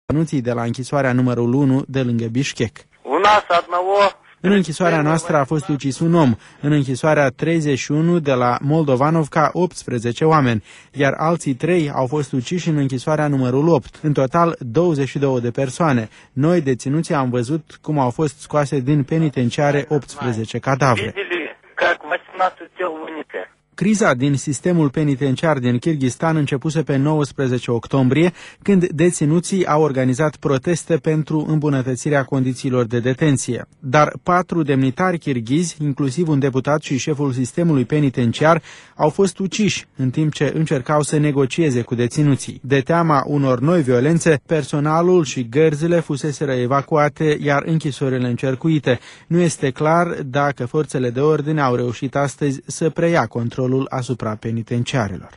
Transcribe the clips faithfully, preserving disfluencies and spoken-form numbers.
anunții de la închisoarea numărul unu de lângă Bishkek. În închisoarea noastră a fost ucis un om, în închisoarea treizeci și unu de la Moldovanovka optsprezece oameni, iar alții trei au fost uciși în închisoarea numărul opt, în total douăzeci și două de persoane. Noi, deținuții, am văzut cum au fost scoase din penitenciare optsprezece cadavre. Criza din sistemul penitenciar din Kârgâzstan începuse pe nouăsprezece octombrie, când deținuții au organizat proteste pentru îmbunătățirea condițiilor de detenție. Dar patru demnitari kirghizi, inclusiv un deputat și șeful sistemului penitenciar, au fost uciși în timp ce încercau să negocieze cu deținuții. De teama unor noi violențe, personalul și gărzile fuseseră evacuate, iar închisorile încercuite. Nu este clar dacă forțele de ordine au reușit astăzi să preia controlul asupra penitenciarelor.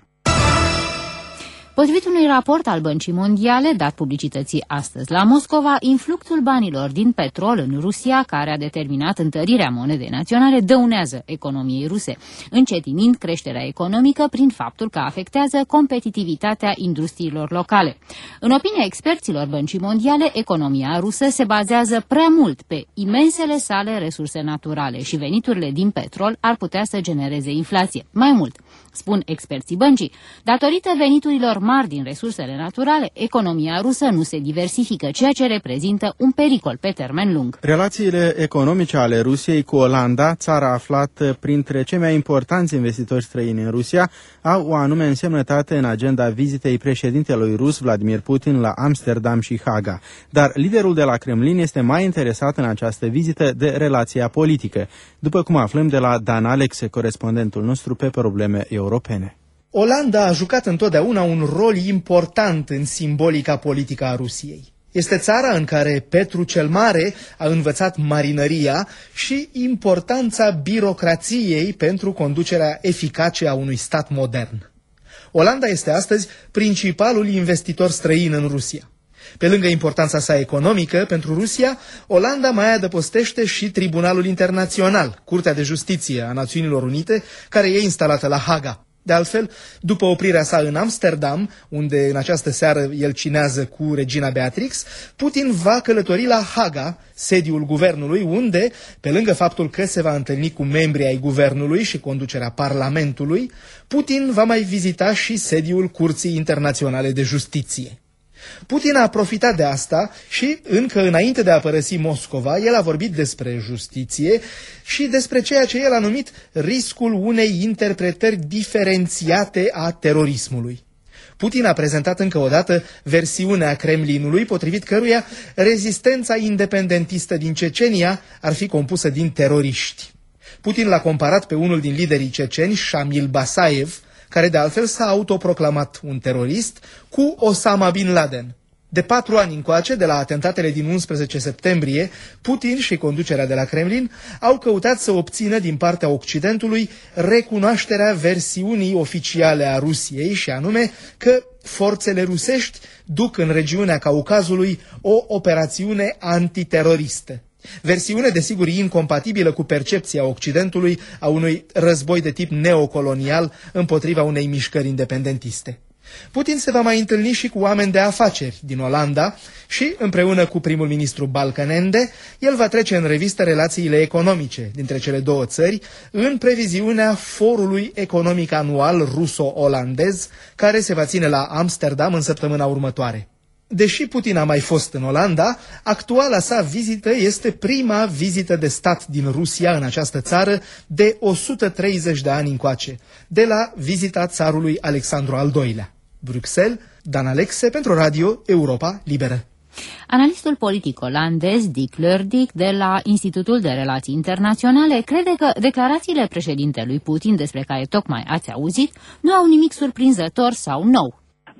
Potrivit unui raport al Băncii Mondiale dat publicității astăzi la Moscova, influxul banilor din petrol în Rusia, care a determinat întărirea monedei naționale, dăunează economiei ruse, încetinind creșterea economică prin faptul că afectează competitivitatea industriilor locale. În opinia experților Băncii Mondiale, economia rusă se bazează prea mult pe imensele sale resurse naturale și veniturile din petrol ar putea să genereze inflație. Mai mult, spun experții băncii, datorită veniturilor mari din resursele naturale, economia rusă nu se diversifică, ceea ce reprezintă un pericol pe termen lung. Relațiile economice ale Rusiei cu Olanda, țara aflată printre cei mai importanți investitori străini în Rusia, au o anume însemnătate în agenda vizitei președintelui rus Vladimir Putin la Amsterdam și Haga. Dar liderul de la Kremlin este mai interesat în această vizită de relația politică, după cum aflăm de la Dan Alexe, corespondentul nostru pe probleme europene. Olanda a jucat întotdeauna un rol important în simbolica politică a Rusiei. Este țara în care Petru cel Mare a învățat marinăria și importanța birocrației pentru conducerea eficace a unui stat modern. Olanda este astăzi principalul investitor străin în Rusia. Pe lângă importanța sa economică pentru Rusia, Olanda mai adăpostește și Tribunalul Internațional, Curtea de Justiție a Națiunilor Unite, care e instalată la Haga. De altfel, după oprirea sa în Amsterdam, unde în această seară el cinează cu regina Beatrix, Putin va călători la Haga, sediul guvernului, unde, pe lângă faptul că se va întâlni cu membrii ai guvernului și conducerea Parlamentului, Putin va mai vizita și sediul Curții Internaționale de Justiție. Putin a profitat de asta și, încă înainte de a părăsi Moscova, el a vorbit despre justiție și despre ceea ce el a numit riscul unei interpretări diferențiate a terorismului. Putin a prezentat încă o dată versiunea Kremlinului, potrivit căruia rezistența independentistă din Cecenia ar fi compusă din teroriști. Putin l-a comparat pe unul din liderii ceceni, Shamil Basayev, care de altfel s-a autoproclamat un terorist, cu Osama Bin Laden. De patru ani încoace, de la atentatele din unsprezece septembrie, Putin și conducerea de la Kremlin au căutat să obțină din partea Occidentului recunoașterea versiunii oficiale a Rusiei, și anume că forțele rusești duc în regiunea Caucazului o operațiune antiteroristă. Versiune, desigur, incompatibilă cu percepția Occidentului a unui război de tip neocolonial împotriva unei mișcări independentiste. Putin se va mai întâlni și cu oameni de afaceri din Olanda și, împreună cu primul ministru Balkenende, el va trece în revistă relațiile economice dintre cele două țări în previziunea Forului Economic Anual ruso-olandez, care se va ține la Amsterdam în săptămâna următoare. Deși Putin a mai fost în Olanda, actuala sa vizită este prima vizită de stat din Rusia în această țară de o sută treizeci de ani încoace, de la vizita țarului Alexandru al doilea. Bruxelles, Dan Alexe pentru Radio Europa Liberă. Analistul politic olandez Dick Leurdijk de la Institutul de Relații Internaționale crede că declarațiile președintelui Putin, despre care tocmai ați auzit, nu au nimic surprinzător sau nou.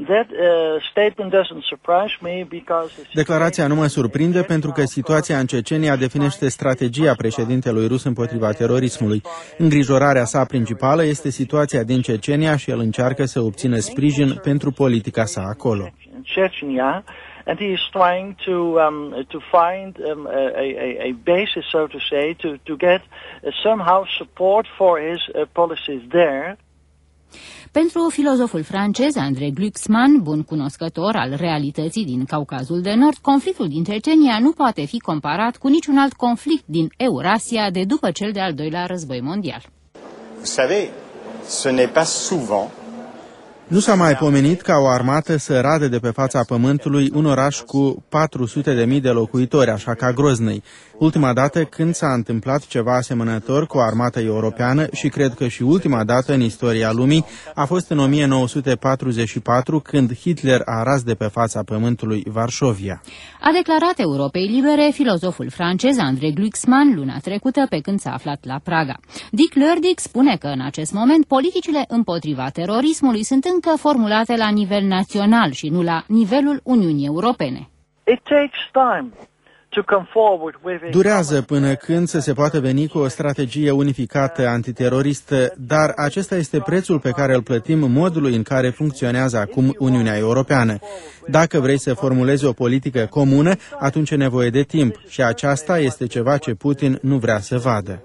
Declarația nu mă surprinde pentru că situația în Cecenia definește strategia președintelui rus împotriva terorismului. Îngrijorarea sa principală este situația din Cecenia și el încearcă să obțină sprijin pentru politica sa acolo. And he is trying to um, to find um, a, a, a basis, so to say, to to get uh, somehow support for his uh, policies there. Pentru filozoful francez André Glucksmann, bun cunoscător al realității din Caucazul de Nord, conflictul din Cecenia nu poate fi comparat cu niciun alt conflict din Eurasia de după cel de-al doilea război mondial. Vous savez, ce n'est pas souvent. Nu s-a mai pomenit ca o armată să rade de pe fața pământului un oraș cu patru sute de mii de locuitori, așa ca Groznăi. Ultima dată când s-a întâmplat ceva asemănător cu o armată europeană și cred că și ultima dată în istoria lumii a fost în o mie nouă sute patruzeci și patru, când Hitler a ras de pe fața pământului Varșovia. A declarat Europei Libere filozoful francez André Glucksmann luna trecută pe când s-a aflat la Praga. Dick Lördig spune că în acest moment politicile împotriva terorismului sunt încă formulate la nivel național și nu la nivelul Uniunii Europene. It takes time. Durează până când să se poată veni cu o strategie unificată antiteroristă, dar acesta este prețul pe care îl plătim modului în care funcționează acum Uniunea Europeană. Dacă vrei să formulezi o politică comună, atunci e nevoie de timp și aceasta este ceva ce Putin nu vrea să vadă.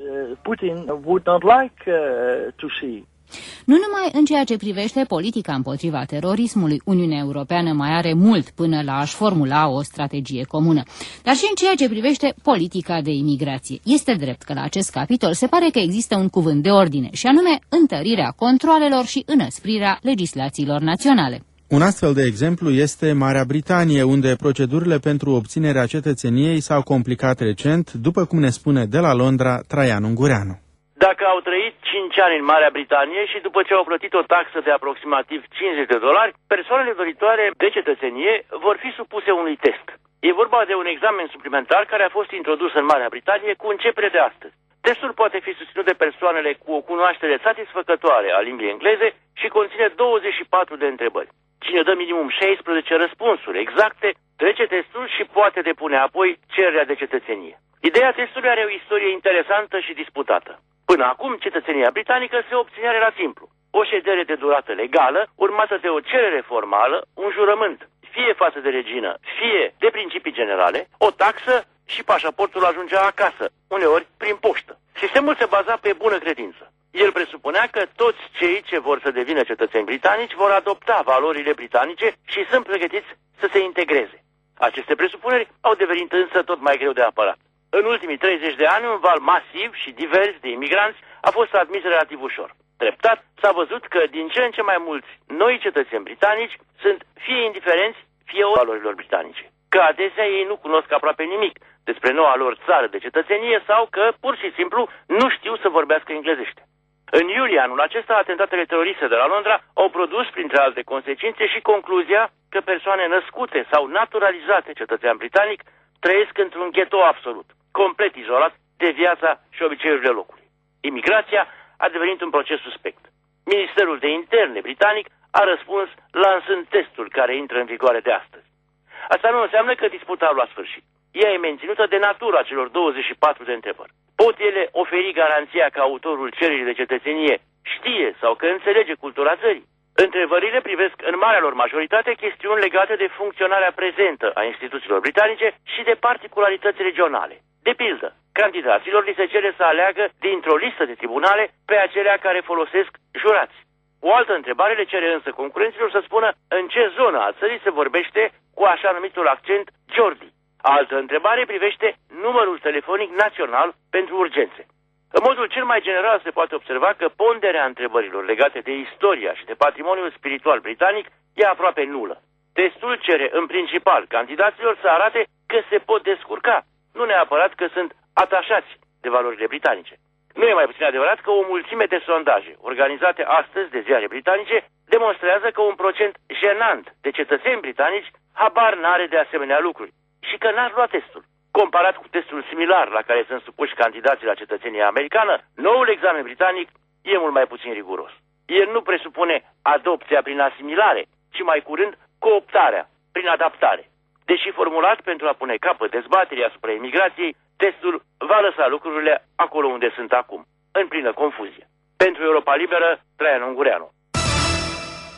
Nu numai în ceea ce privește politica împotriva terorismului, Uniunea Europeană mai are mult până la a-și formula o strategie comună, dar și în ceea ce privește politica de imigrație. Este drept că la acest capitol se pare că există un cuvânt de ordine, și anume întărirea controalelor și înăsprirea legislațiilor naționale. Un astfel de exemplu este Marea Britanie, unde procedurile pentru obținerea cetățeniei s-au complicat recent, după cum ne spune de la Londra Traian Ungureanu. Dacă au trăit cinci ani în Marea Britanie și după ce au plătit o taxă de aproximativ cincizeci de dolari, persoanele doritoare de cetățenie vor fi supuse unui test. E vorba de un examen suplimentar care a fost introdus în Marea Britanie cu începere de astăzi. Testul poate fi susținut de persoanele cu o cunoaștere satisfăcătoare a limbii engleze și conține douăzeci și patru de întrebări. Cine dă minimum șaisprezece răspunsuri exacte, trece testul și poate depune apoi cererea de cetățenie. Ideea testului are o istorie interesantă și disputată. Până acum, cetățenia britanică se obținea relativ simplu. O ședere de durată legală, urmată de o cerere formală, un jurământ, fie față de regină, fie de principii generale, o taxă și pașaportul ajungea acasă, uneori prin poștă. Sistemul se baza pe bună credință. El presupunea că toți cei ce vor să devină cetățeni britanici vor adopta valorile britanice și sunt pregătiți să se integreze. Aceste presupuneri au devenit însă tot mai greu de apărat. În ultimii treizeci de ani, un val masiv și divers de imigranți a fost admis relativ ușor. Treptat, s-a văzut că din ce în ce mai mulți noi cetățeni britanici sunt fie indiferenți, fie o valorilor britanice. Că adesea ei nu cunosc aproape nimic despre noua lor țară de cetățenie sau că, pur și simplu, nu știu să vorbească englezește. În iulie anul acesta, atentatele teroriste de la Londra au produs, printre alte consecințe, și concluzia că persoane născute sau naturalizate cetățean britanic trăiesc într-un ghetou absolut, complet izolat de viața și obiceiurile locului. Imigrația a devenit un proces suspect. Ministerul de Interne britanic a răspuns lansând testul care intră în vigoare de astăzi. Asta nu înseamnă că disputa a luat sfârșit. Ea e menținută de natura celor douăzeci și patru de întrebări. Pot ele oferi garanția că autorul cererii de cetățenie știe sau că înțelege cultura țării? Întrebările privesc în marea lor majoritate chestiuni legate de funcționarea prezentă a instituțiilor britanice și de particularități regionale. De pildă, candidaților li se cere să aleagă dintr-o listă de tribunale pe acelea care folosesc jurați. O altă întrebare le cere însă concurenților să spună în ce zonă a țării se vorbește cu așa numitul accent Geordie. Altă întrebare privește numărul telefonic național pentru urgențe. În modul cel mai general se poate observa că ponderea întrebărilor legate de istoria și de patrimoniul spiritual britanic e aproape nulă. Testul cere în principal candidaților să arate că se pot descurca, nu neapărat că sunt atașați de valorile britanice. Nu e mai puțin adevărat că o mulțime de sondaje organizate astăzi de ziare britanice demonstrează că un procent jenant de cetățeni britanici habar n-are de asemenea lucruri și că n-ar lua testul. Comparat cu testul similar la care sunt supuși candidații la cetățenia americană, noul examen britanic e mult mai puțin riguros. El nu presupune adopția prin asimilare, ci mai curând cooptarea prin adaptare. Deși formulat pentru a pune capăt dezbaterii asupra imigrației, testul va lăsa lucrurile acolo unde sunt acum, în plină confuzie. Pentru Europa Liberă, Traian Ungureanu.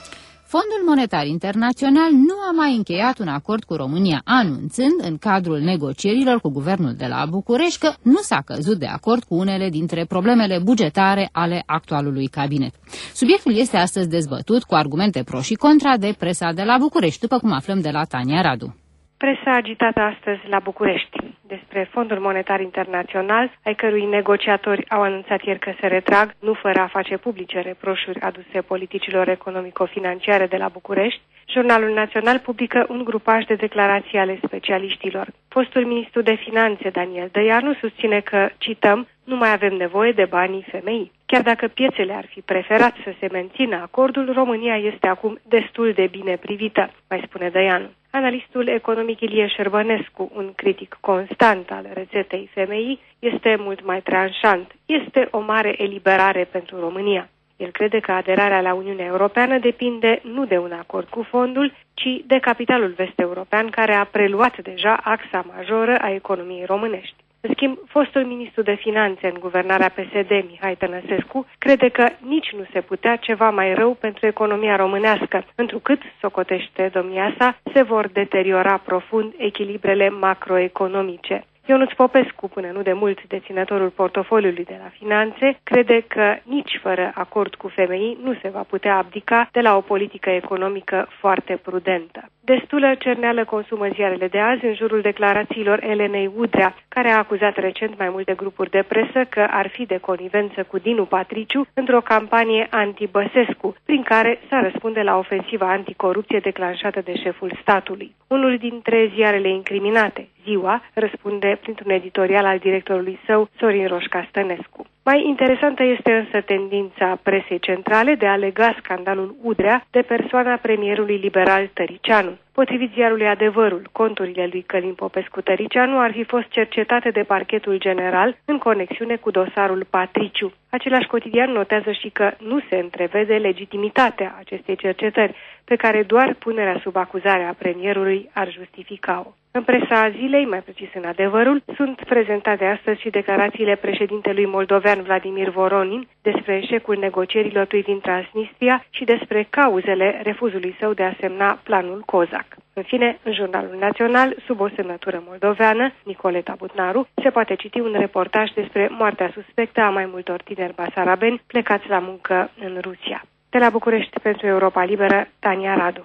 Fondul Monetar Internațional nu a mai încheiat un acord cu România, anunțând în cadrul negocierilor cu guvernul de la București că nu s-a căzut de acord cu unele dintre problemele bugetare ale actualului cabinet. Subiectul este astăzi dezbătut cu argumente pro și contra de presa de la București, după cum aflăm de la Tania Radu. Presa agitată astăzi la București despre Fondul Monetar Internațional, ai cărui negociatori au anunțat ieri că se retrag, nu fără a face publice reproșuri aduse politicilor economico-financiare de la București, Jurnalul Național publică un grupaj de declarații ale specialiștilor. Fostul ministru de Finanțe, Daniel Dăianu, susține că, cităm, nu mai avem nevoie de banii femeii. Chiar dacă piețele ar fi preferat să se mențină acordul, România este acum destul de bine privită, mai spune Dăianu. Analistul economic Ilie Șerbănescu, un critic constant al rețetei femeii, este mult mai tranșant. Este o mare eliberare pentru România. El crede că aderarea la Uniunea Europeană depinde nu de un acord cu fondul, ci de capitalul vest-european care a preluat deja axa majoră a economiei românești. În schimb, fostul ministru de Finanțe în guvernarea P S D, Mihai Tănăsescu, crede că nici nu se putea ceva mai rău pentru economia românească, întrucât, socotește domnia sa, se vor deteriora profund echilibrele macroeconomice. Ionuț Popescu, până nu de mult deținătorul portofoliului de la Finanțe, crede că nici fără acord cu femeii nu se va putea abdica de la o politică economică foarte prudentă. Destulă cerneală consumă ziarele de azi în jurul declarațiilor Elenei Udrea, care a acuzat recent mai multe grupuri de presă că ar fi de conivență cu Dinu Patriciu într-o campanie anti-Băsescu, prin care s-a răspunde la ofensiva anticorupție declanșată de șeful statului. Unul dintre ziarele incriminate, Ziua, răspunde printr-un editorial al directorului său, Sorin Roșca Stănescu. Mai interesantă este însă tendința presei centrale de a lega scandalul Udrea de persoana premierului liberal Tăricianu. Potrivit ziarului Adevărul, conturile lui Călin Popescu Tăricianu ar fi fost cercetate de parchetul general în conexiune cu dosarul Patriciu. Același cotidian notează și că nu se întrevede legitimitatea acestei cercetări, pe care doar punerea sub acuzare a premierului ar justifica-o. În presa zilei, mai precis în Adevărul, sunt prezentate astăzi și declarațiile președintelui moldovean Vladimir Voronin despre eșecul negocierilor privind Transnistria și despre cauzele refuzului său de a semna planul Cozac. În fine, în Jurnalul Național, sub o semnătură moldoveană, Nicoleta Butnaru, se poate citi un reportaj despre moartea suspectă a mai multor tineri basarabeni plecați la muncă în Rusia. De la București pentru Europa Liberă, Tania Radu.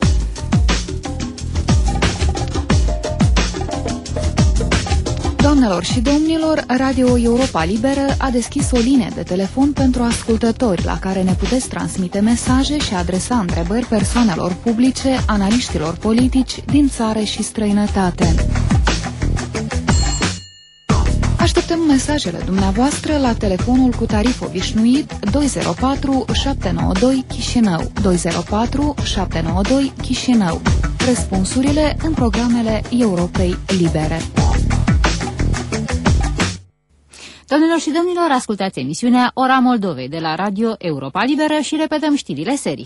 Doamnelor și domnilor, Radio Europa Liberă a deschis o linie de telefon pentru ascultători la care ne puteți transmite mesaje și adresa întrebări persoanelor publice, analiștilor politici din țară și străinătate. Așteptăm mesajele dumneavoastră la telefonul cu tarif obișnuit doi zero patru șapte nouă doi Chișinău, doi zero patru șapte nouă doi Chișinău. Răspunsurile în programele Europei Libere. Doamnelor și domnilor, ascultați emisiunea Ora Moldovei de la Radio Europa Liberă și repetăm știrile serii.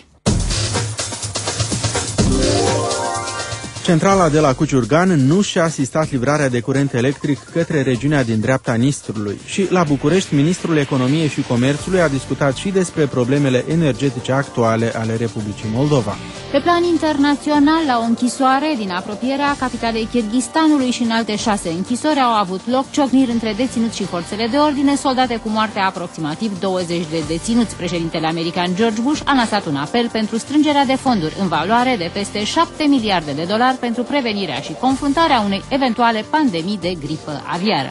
Centrala de la Cuciurgan nu și-a asistat livrarea de curent electric către regiunea din dreapta Nistrului. Și la București, ministrul Economiei și Comerțului a discutat și despre problemele energetice actuale ale Republicii Moldova. Pe plan internațional, la o închisoare din apropierea capitalei Kirghistanului și în alte șase închisori au avut loc ciocniri între deținuți și forțele de ordine, soldate cu moartea aproximativ douăzeci de deținuți. Președintele american George Bush a lansat un apel pentru strângerea de fonduri în valoare de peste șapte miliarde de dolari pentru prevenirea și confruntarea unei eventuale pandemii de gripă aviară.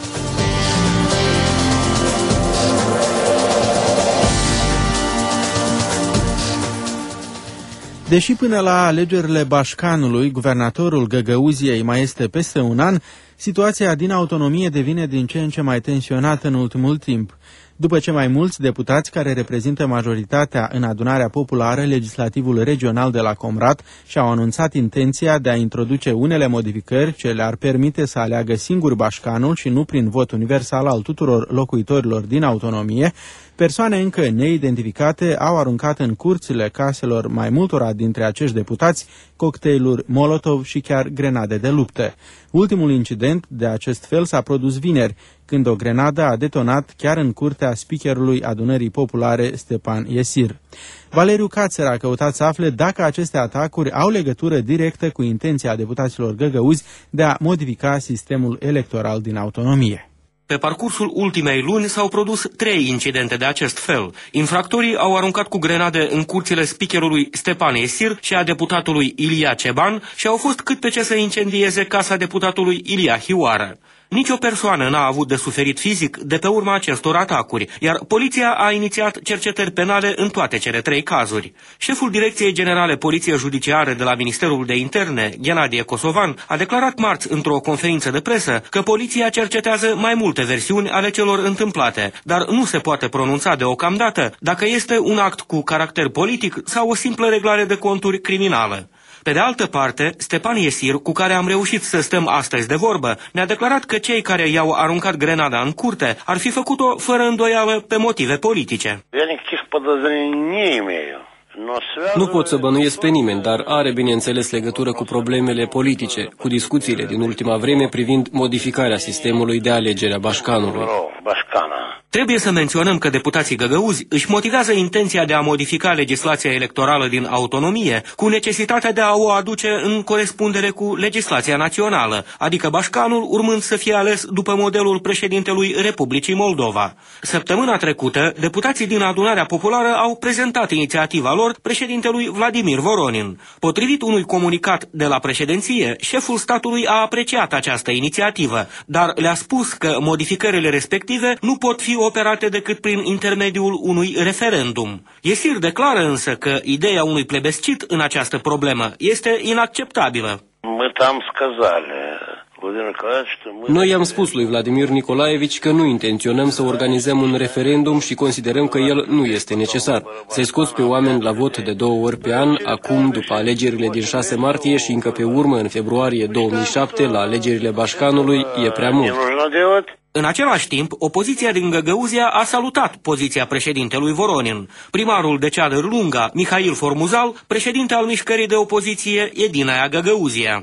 Deși până la alegerile Bașcanului, guvernatorul Găgăuziei mai este peste un an, situația din autonomie devine din ce în ce mai tensionată în ultimul timp. După ce mai mulți deputați care reprezintă majoritatea în adunarea populară, legislativul regional de la Comrat, și-au anunțat intenția de a introduce unele modificări ce le-ar permite să aleagă singur Bașcanul și nu prin vot universal al tuturor locuitorilor din autonomie, persoane încă neidentificate au aruncat în curțile caselor mai multora dintre acești deputați cocktailuri Molotov și chiar grenade de luptă. Ultimul incident de acest fel s-a produs vineri, când o grenadă a detonat chiar în curtea speakerului Adunării Populare Stepan Iesir. Valeriu Cațer a căutat să afle dacă aceste atacuri au legătură directă cu intenția deputaților găgăuzi de a modifica sistemul electoral din autonomie. Pe parcursul ultimei luni s-au produs trei incidente de acest fel. Infractorii au aruncat cu grenade în curțile speakerului Stepan Iesir și a deputatului Ilia Ceban și au fost cât pe ce să incendieze casa deputatului Ilia Hioară. Nici o persoană n-a avut de suferit fizic de pe urma acestor atacuri, iar poliția a inițiat cercetări penale în toate cele trei cazuri. Șeful Direcției Generale Poliție Judiciară de la Ministerul de Interne, Ghenadie Kosovan, a declarat marți într-o conferință de presă că poliția cercetează mai multe versiuni ale celor întâmplate, dar nu se poate pronunța deocamdată dacă este un act cu caracter politic sau o simplă reglare de conturi criminală. Pe de altă parte, Stepan Iesir, cu care am reușit să stăm astăzi de vorbă, ne-a declarat că cei care i-au aruncat grenada în curte ar fi făcut-o fără îndoială pe motive politice. Nu pot să bănuiesc pe nimeni, dar are bineînțeles legătură cu problemele politice, cu discuțiile din ultima vreme privind modificarea sistemului de alegere a Bașcanului. Trebuie să menționăm că deputații găgăuzi își motivează intenția de a modifica legislația electorală din autonomie cu necesitatea de a o aduce în corespundere cu legislația națională, adică Bașcanul urmând să fie ales după modelul președintelui Republicii Moldova. Săptămâna trecută, deputații din Adunarea Populară au prezentat inițiativa lor președintelui Vladimir Voronin. Potrivit unui comunicat de la președinție, șeful statului a apreciat această inițiativă, dar le-a spus că modificările respective nu pot fi operate decât prin intermediul unui referendum. Iesir declară însă că ideea unui plebiscit în această problemă este inacceptabilă. Noi i-am spus lui Vladimir Nicolaevici că nu intenționăm să organizăm un referendum și considerăm că el nu este necesar. Să-i scoți pe oameni la vot de două ori pe an, acum după alegerile din șase martie și încă pe urmă în februarie două mii șapte la alegerile Bașcanului, e prea mult. În același timp, opoziția din Găgăuzia a salutat poziția președintelui Voronin. Primarul de Ceadăr Lunga, Mihail Formuzal, președinte al mișcării de opoziție Edinaia Găgăuzia.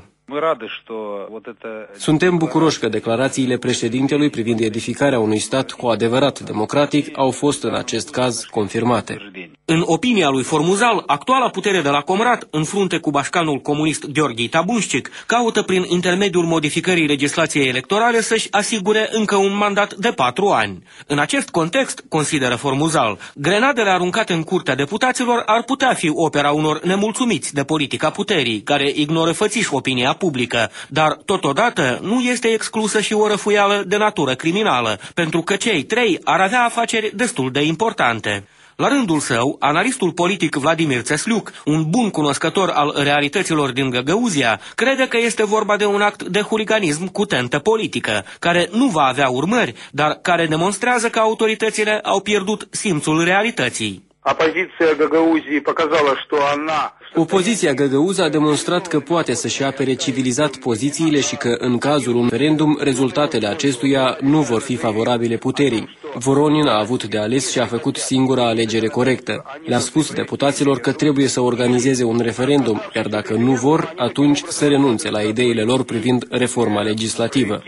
Suntem bucuroși că declarațiile președintelui privind edificarea unui stat cu adevărat democratic au fost în acest caz confirmate. În opinia lui Formuzal, actuala putere de la Comrat, în frunte cu bașcanul comunist Gheorghi Tabunșcic, caută prin intermediul modificării legislației electorale să-și asigure încă un mandat de patru ani. În acest context, consideră Formuzal, grenadele aruncate în curtea deputaților ar putea fi opera unor nemulțumiți de politica puterii, care ignoră fățiș opinia publică, dar totodată nu este exclusă și o răfuială de natură criminală, pentru că cei trei ar avea afaceri destul de importante. La rândul său, analistul politic Vladimir Țesliuc, un bun cunoscător al realităților din Găgăuzia, crede că este vorba de un act de huliganism cu tentă politică, care nu va avea urmări, dar care demonstrează că autoritățile au pierdut simțul realității. Opoziția Găgăuzii показала, что она... Opoziția găgăuză a demonstrat că poate să-și apere civilizat pozițiile și că, în cazul unui referendum, rezultatele acestuia nu vor fi favorabile puterii. Voronin a avut de ales și a făcut singura alegere corectă. Le-a spus deputaților că trebuie să organizeze un referendum, iar dacă nu vor, atunci să renunțe la ideile lor privind reforma legislativă.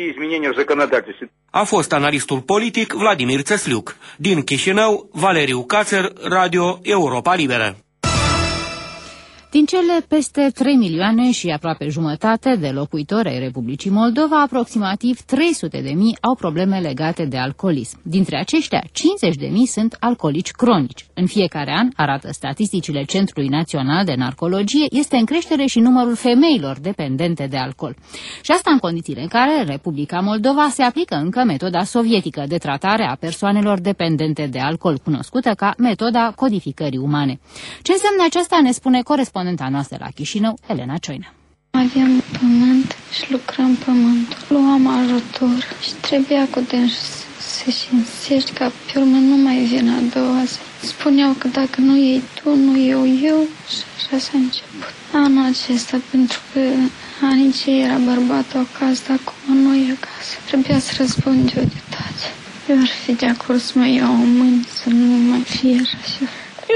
A fost analistul politic Vladimir Țesliuc. Din Chișinău, Valeriu Cațer, Radio Europa Liberă. Din cele peste trei milioane și aproape jumătate de locuitori ai Republicii Moldova, aproximativ trei sute de mii au probleme legate de alcoolism. Dintre aceștia, cincizeci de mii sunt alcoolici cronici. În fiecare an, arată statisticile Centrului Național de Narcologie, este în creștere și numărul femeilor dependente de alcool. Și asta în condițiile în care în Republica Moldova se aplică încă metoda sovietică de tratare a persoanelor dependente de alcool, cunoscută ca metoda codificării umane. Ce înseamnă aceasta ne spune corespondent noastră la Chișinău, Elena Cioină. Aveam pământ și lucram pământul. Luam ajutor și trebuia cu dânsul să-și insiști ca pe urmă nu mai vin a doua zi. Spuneau că dacă nu iei tu, nu iau eu și așa s-a început. Anul acesta, pentru că anii ce era bărbatul acasă, dar acum nu e acasă. Trebuia să răspund eu de toate. Eu ar fi de acord să mă iau în mâini, să nu mai fie așa. Eu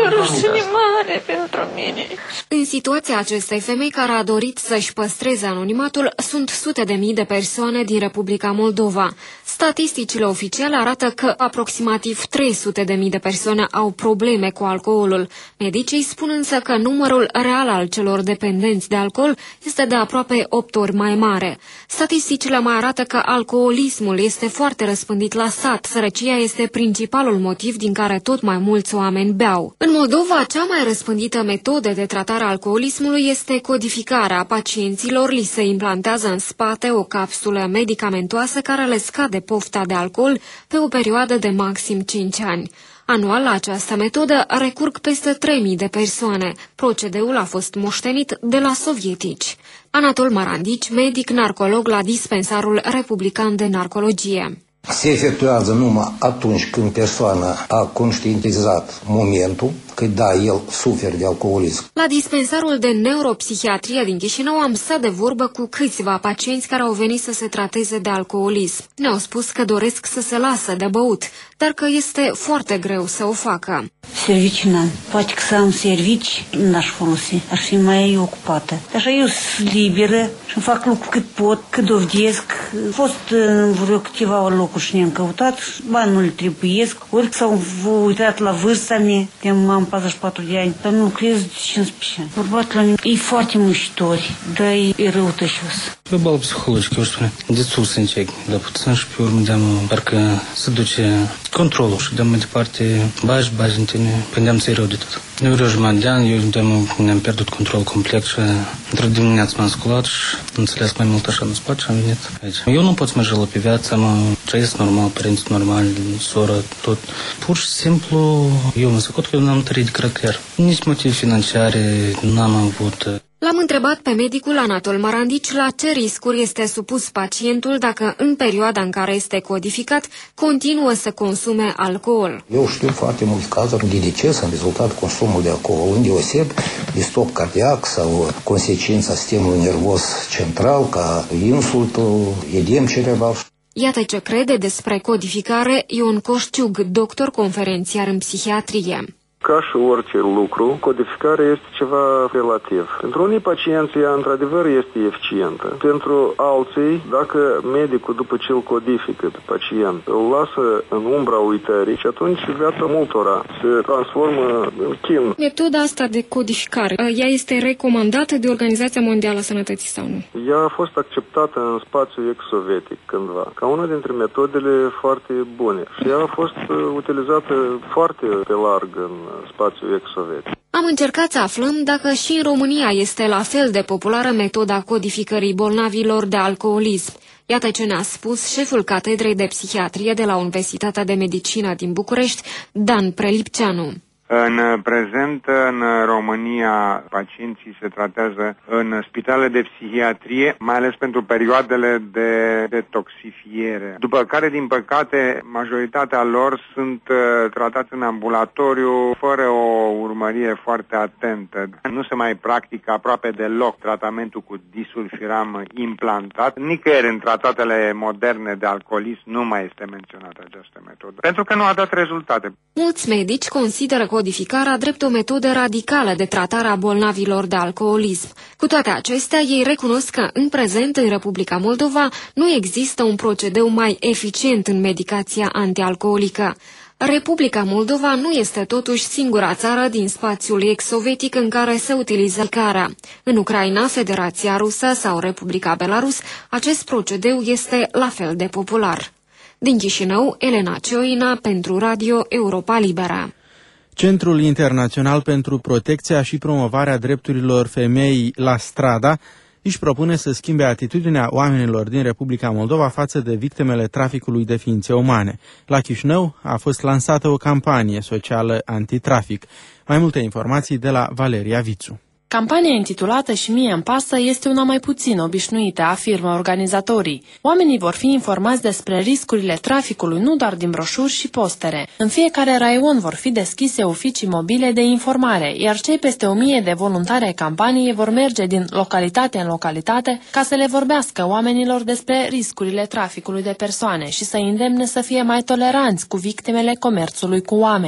o rușine mare pentru mine. În situația acestei femei care a dorit să-și păstreze anonimatul, sunt sute de mii de persoane din Republica Moldova. Statisticile oficiale arată că aproximativ trei sute de mii de persoane au probleme cu alcoolul. Medicii spun însă că numărul real al celor dependenți de alcool este de aproape opt ori mai mare. Statisticile mai arată că alcoolismul este foarte răspândit la sat. Sărăcia este principalul motiv din care tot mai mulți oameni beau. În Moldova, cea mai răspândită metodă de tratare a alcoolismului este codificarea. Pacienților li se implantează în spate o capsulă medicamentoasă care le scade pofta de alcool pe o perioadă de maxim cinci ani. Anual, la această metodă recurg peste trei mii de persoane. Procedeul a fost moștenit de la sovietici. Anatol Marandici, medic narcolog la Dispensarul Republican de Narcologie. Se efectuează numai atunci când persoana a conștientizat momentul, că da, el suferă de alcoolism. La Dispensarul de Neuropsihiatrie din Chișinău am stat de vorbă cu câțiva pacienți care au venit să se trateze de alcoolism. Ne-au spus că doresc să se lasă de băut, dar că este foarte greu să o facă. Servici n-am. Poate că să am servici, n-aș folosi. Aș fi mai ocupată. Așa eu sunt liberă și fac lucru cât pot, cât dovedesc. Am fost în vreo câteva locuri și ne-am căutat, bani nu le trebuiesc. Ori s-au uitat la vârsta mea, că am patruzeci și patru de ani, dar nu lucrez de cincisprezece ani. Bărbatul meu e foarte muncitor, dar e răutăcios. Pe bală psihologică, eu spune, de sus să încerc, dar puțin și pe urmă de-am, parcă se duce controlul și de-am mai departe, bași, bași în tine, pândeam să-i rău de tot. De vreo jumătate de ani, eu ne-am pierdut control complet și într-o dimineață m-am sculat și am înțeles mai mult așa în spate și am venit aici. Eu nu pot să mă jălă pe viață, mă trăiesc normal, părinți normali, soră, tot. Pur și simplu, eu mă săcot că eu n-am trăit de caracter. Nici motive financiare n-am avut. L-am întrebat pe medicul Anatol Marandici la ce riscuri este supus pacientul dacă în perioada în care este codificat continuă să consume alcool. Eu știu foarte mulți cazuri de deces în rezultat consumul de alcool, îndeoseb de stop cardiac sau consecința sistemului nervos central ca insultul, edem cerebral. Iată ce crede despre codificare Ion Coșciug, doctor conferențiar în psihiatrie. Ca și orice lucru, codificarea este ceva relativ. Pentru unii pacienți, ea într-adevăr este eficientă. Pentru alții, dacă medicul, după ce îl codifică pe pacient, îl lasă în umbra uitării și atunci viața multora se transformă în chin. Metoda asta de codificare, ea este recomandată de Organizația Mondială a Sănătății sau nu? Ea a fost acceptată în spațiul ex-sovietic cândva, ca una dintre metodele foarte bune. Și ea a fost utilizată foarte pe larg în spațiul ex-sovietic. Am încercat să aflăm dacă și în România este la fel de populară metoda codificării bolnavilor de alcoolism. Iată ce ne-a spus șeful Catedrei de Psihiatrie de la Universitatea de Medicină din București, Dan Prelipceanu. În prezent, în România, pacienții se tratează în spitale de psihiatrie, mai ales pentru perioadele de detoxifiere, după care, din păcate, majoritatea lor sunt uh, tratați în ambulatoriu, fără o urmărire foarte atentă. Nu se mai practică aproape deloc tratamentul cu disulfiram implantat. Nicăieri în tratatele moderne de alcoolism nu mai este menționată această metodă, pentru că nu a dat rezultate. Mulți medici consideră codificarea drept o metodă radicală de tratare a bolnavilor de alcoolism. Cu toate acestea, ei recunosc că în prezent în Republica Moldova nu există un procedeu mai eficient în medicația antialcoolică. Republica Moldova nu este totuși singura țară din spațiul ex-sovietic în care se utilizează codificarea. În Ucraina, Federația Rusă sau Republica Belarus, acest procedeu este la fel de popular. Din Chișinău, Elena Cioina pentru Radio Europa Liberă. Centrul Internațional pentru Protecția și Promovarea Drepturilor Femeii La Strada își propune să schimbe atitudinea oamenilor din Republica Moldova față de victimele traficului de ființe umane. La Chișinău a fost lansată o campanie socială antitrafic. Mai multe informații de la Valeria Vițu. Campania intitulată Și mie îmi pasă este una mai puțin obișnuită, afirmă organizatorii. Oamenii vor fi informați despre riscurile traficului nu doar din broșuri și postere. În fiecare raion vor fi deschise oficii mobile de informare, iar cei peste o mie de voluntari ai campaniei vor merge din localitate în localitate ca să le vorbească oamenilor despre riscurile traficului de persoane și să îndemne să fie mai toleranți cu victimele comerțului cu oameni.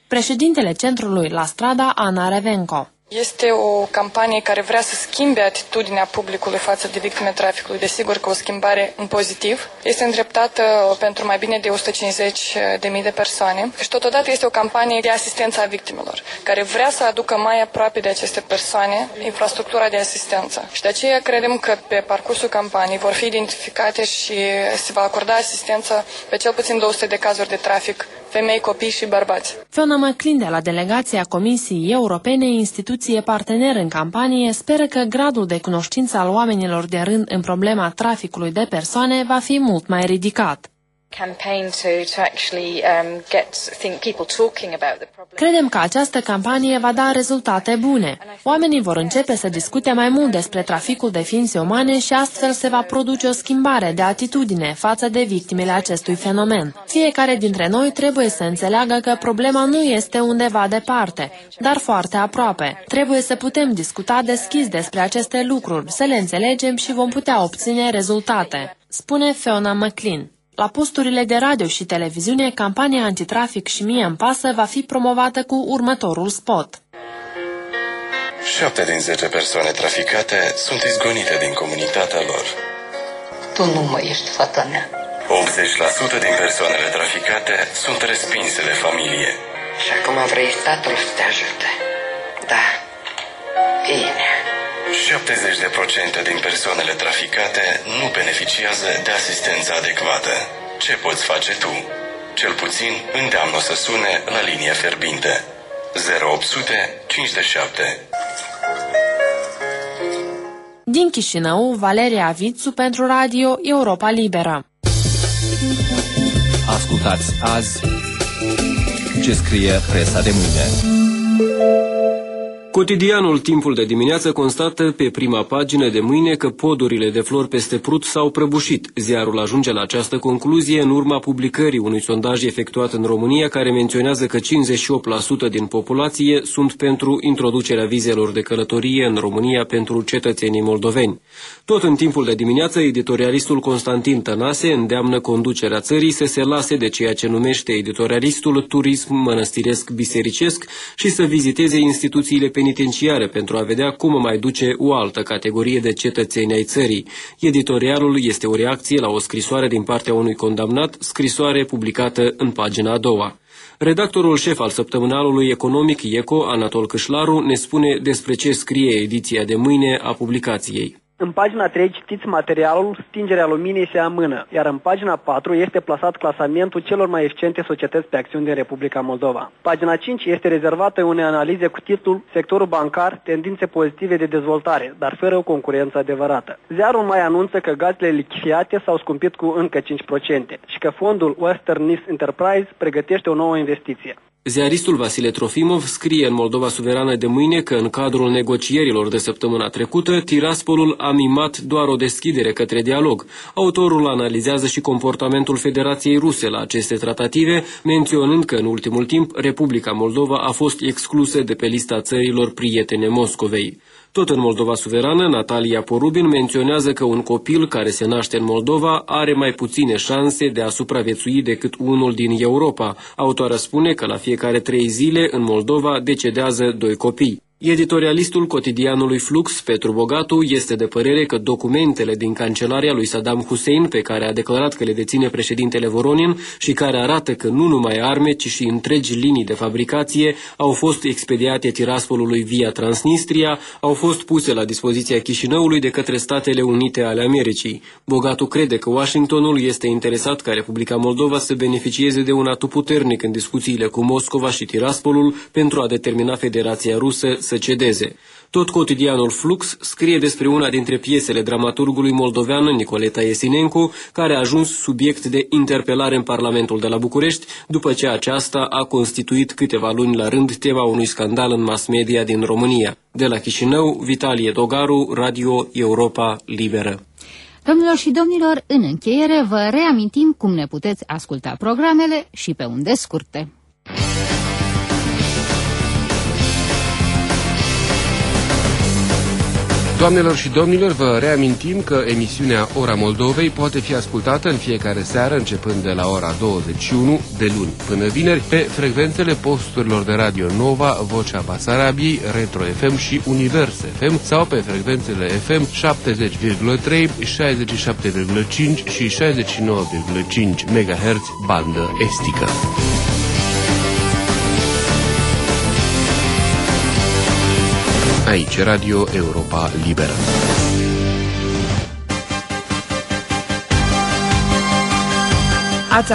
Președintele centrului La Strada, Ana Revenco. Este o campanie care vrea să schimbe atitudinea publicului față de victime traficului. Desigur că o schimbare în pozitiv. Este îndreptată pentru mai bine de o sută cincizeci de mii de persoane și totodată este o campanie de asistență a victimelor, care vrea să aducă mai aproape de aceste persoane infrastructura de asistență. Și de aceea credem că pe parcursul campaniei vor fi identificate și se va acorda asistență pe cel puțin două sute de cazuri de trafic, femei, copii și bărbați. Fiona McClean de la delegația Comisiei Europene, instituție partener în campanie, speră că gradul de cunoștință al oamenilor de rând în problema traficului de persoane va fi mult mai ridicat. Credem că această campanie va da rezultate bune. Oamenii vor începe să discute mai mult despre traficul de ființe umane și astfel se va produce o schimbare de atitudine față de victimele acestui fenomen. Fiecare dintre noi trebuie să înțeleagă că problema nu este undeva departe, dar foarte aproape. Trebuie să putem discuta deschis despre aceste lucruri, să le înțelegem și vom putea obține rezultate, spune Fiona McClean. La posturile de radio și televiziune, campania antitrafic și Mie îmi pasă va fi promovată cu următorul spot. Șapte din zece persoane traficate sunt izgonite din comunitatea lor. Tu nu mă ești fata mea. optzeci la sută din persoanele traficate sunt respinse de familie. Și acum vrei statul să te ajute. Da. Bine. șaptezeci la sută din persoanele traficate nu beneficiază de asistență adecvată. Ce poți face tu? Cel puțin îndeamnă să sune la linie fierbinte. zero opt sute cincizeci și șapte. Din Chișinău, Valeria Avițu pentru Radio Europa Liberă. Ascultați azi ce scrie presa de mâine. Cotidianul Timpul de dimineață constată pe prima pagină de mâine că podurile de flori peste Prut s-au prăbușit. Ziarul ajunge la această concluzie în urma publicării unui sondaj efectuat în România care menționează că cincizeci și opt la sută din populație sunt pentru introducerea vizelor de călătorie în România pentru cetățenii moldoveni. Tot în Timpul de dimineață, editorialistul Constantin Tănase îndeamnă conducerea țării să se lase de ceea ce numește editorialistul turism mănăstiresc bisericesc și să viziteze instituțiile penitenciare pentru a vedea cum mai duce o altă categorie de cetățeni ai țării. Editorialul este o reacție la o scrisoare din partea unui condamnat, scrisoare publicată în pagina a doua. Redactorul șef al săptămânalului economic ECO, Anatol Câșlaru, ne spune despre ce scrie ediția de mâine a publicației. În pagina trei citiți materialul Stingerea luminii se amână, iar în pagina patru este plasat clasamentul celor mai eficiente societăți pe acțiuni din Republica Moldova. Pagina cinci este rezervată unei analize cu titlul Sectorul bancar, tendințe pozitive de dezvoltare, dar fără o concurență adevărată. Ziarul mai anunță că gazele lichefiate s-au scumpit cu încă cinci la sută și că fondul Western East Enterprise pregătește o nouă investiție. Ziaristul Vasile Trofimov scrie în Moldova Suverană de mâine că în cadrul negocierilor de săptămâna trecută, Tiraspolul a mimat doar o deschidere către dialog. Autorul analizează și comportamentul Federației Ruse la aceste tratative, menționând că în ultimul timp Republica Moldova a fost exclusă de pe lista țărilor prietene Moscovei. Tot în Moldova Suverană, Natalia Porubin menționează că un copil care se naște în Moldova are mai puține șanse de a supraviețui decât unul din Europa. Autoarea spune că la fiecare trei zile în Moldova decedează doi copii. Editorialistul cotidianului Flux, Petru Bogatu, este de părere că documentele din cancelarea lui Saddam Hussein, pe care a declarat că le deține președintele Voronin și care arată că nu numai arme, ci și întregi linii de fabricație au fost expediate Tiraspolului via Transnistria, au fost puse la dispoziția Chișinăului de către Statele Unite ale Americii. Bogatu crede că Washingtonul este interesat ca Republica Moldova să beneficieze de un atu puternic în discuțiile cu Moscova și Tiraspolul pentru a determina Federația Rusă să cedeze. Tot cotidianul Flux scrie despre una dintre piesele dramaturgului moldovean Nicoleta Esinencu, care a ajuns subiect de interpelare în Parlamentul de la București, după ce aceasta a constituit câteva luni la rând tema unui scandal în mass media din România. De la Chișinău, Vitalie Dogaru, Radio Europa Liberă. Domnilor și domnilor, în încheiere vă reamintim cum ne puteți asculta programele și pe unde scurte. Doamnelor și domnilor, vă reamintim că emisiunea Ora Moldovei poate fi ascultată în fiecare seară, începând de la ora douăzeci și unu, de luni până vineri, pe frecvențele posturilor de Radio Nova, Vocea Basarabiei, Retro F M și Univers F M sau pe frecvențele F M șaptezeci virgulă trei, șaizeci și șapte virgulă cinci și șaizeci și nouă virgulă cinci megahertz bandă estică. Aici Radio Europa Liberă.